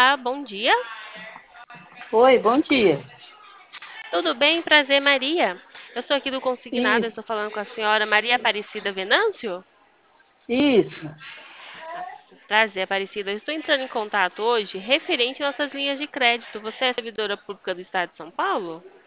Olá, bom dia. Oi, bom dia. Tudo bem? Prazer, Maria. Eu sou aqui do Consignado, eu estou Isso, falando com a senhora Maria Aparecida Venâncio. isso. Prazer, Aparecida. Eu estou entrando em contato hoje referente às nossas linhas de crédito. Você é servidora pública do Estado de São Paulo?